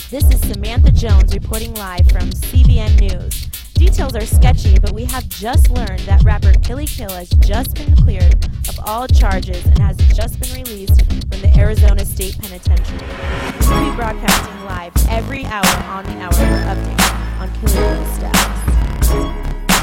This is Samantha Jones reporting live from CBN News. Details are sketchy, but we have just learned that rapper Killy Kill has just been cleared of all charges and has just been released from the Arizona State Penitentiary. We will be broadcasting live every hour on the hour for updates on Killy Kill's status.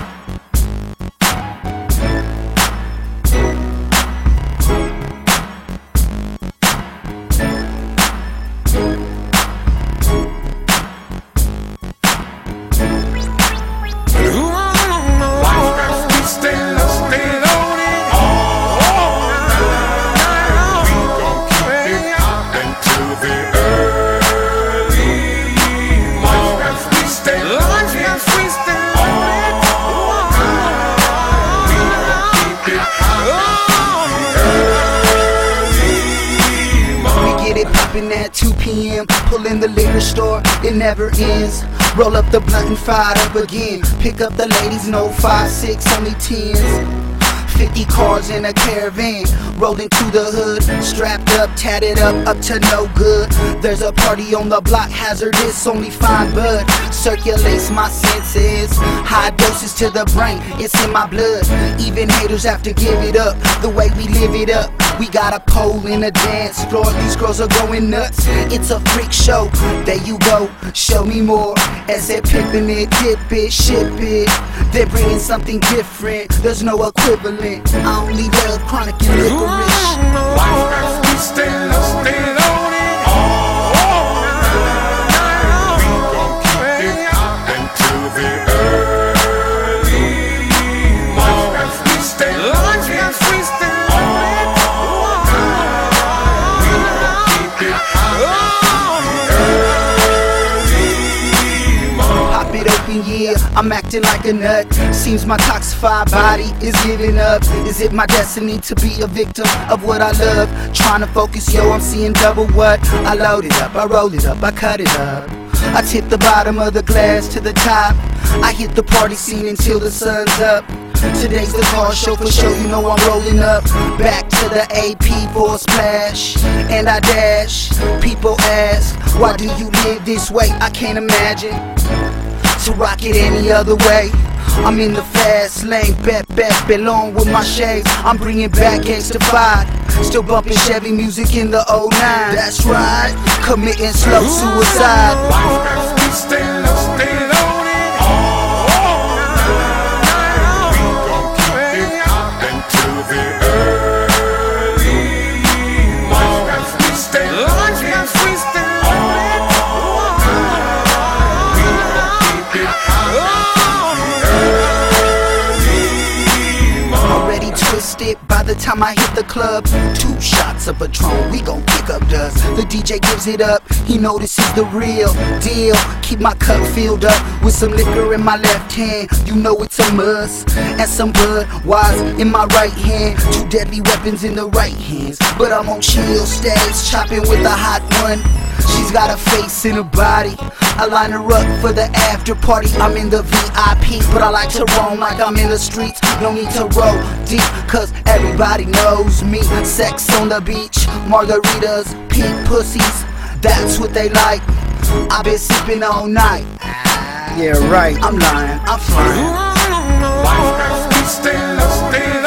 At 2 p.m., pull in the liquor store, it never ends. Roll up the blunt and fire it up again. Pick up the ladies, no 5, 6, only 10s. 50 cars in a caravan, rolled into the hood, strapped up, tatted up to no good. There's a party on the block, hazardous, only fine bud. Circulates my senses, high doses to the brain, it's in my blood. Even haters have to give it up, the way we live it up. We got a pole in a dance floor, these girls are going nuts. It's a freak show, there you go, show me more. As they're pimping it, dip it, ship it. They're bringing something different, there's no equivalent. I only love chronic and licorice. We stay loaded. We gon' keep it hot until the early morning. We stay loaded. We gon' keep it hot until the early morning. Pop it open, yeah, I'm acting like a nut. Seems my toxified body is giving up. Is it my destiny to be a victim of what I love? Trying to focus, yo, I'm seeing double what? I load it up, I roll it up, I cut it up. I tip the bottom of the glass to the top. I hit the party scene until the sun's up. Today's the car show for sure, you know I'm rolling up. Back to the AP for a splash, and I dash. People ask, why do you live this way? I can't imagine to rock it any other way. I'm in the fast lane, bet, belong with my shades. I'm bringing back Gangsta 5, still bumping Chevy music in the 09. That's right, committing slow suicide. We stay loaded. We gon' keep it hot until the early morning. We stay loaded. We gon' keep it hot. Twisted by the time I hit the club. 2 shots of Patron, we gon' kick up dust. The DJ gives it up, he notices the real deal. Keep my cup filled up with some liquor in my left hand, you know it's a must. And some Budweiser in my right hand, 2 deadly weapons in the right hands. But I'm on chill status, chopping with a hot one. She's got a face and a body, I line her up for the after party. I'm in the VIP, but I like to roam like I'm in the streets. No need to roll deep, cause everybody knows me. Sex on the beach, margaritas, pink pussies, that's what they like. I've been sipping all night. Yeah, right, I'm lying, I'm flying. We stay loaded.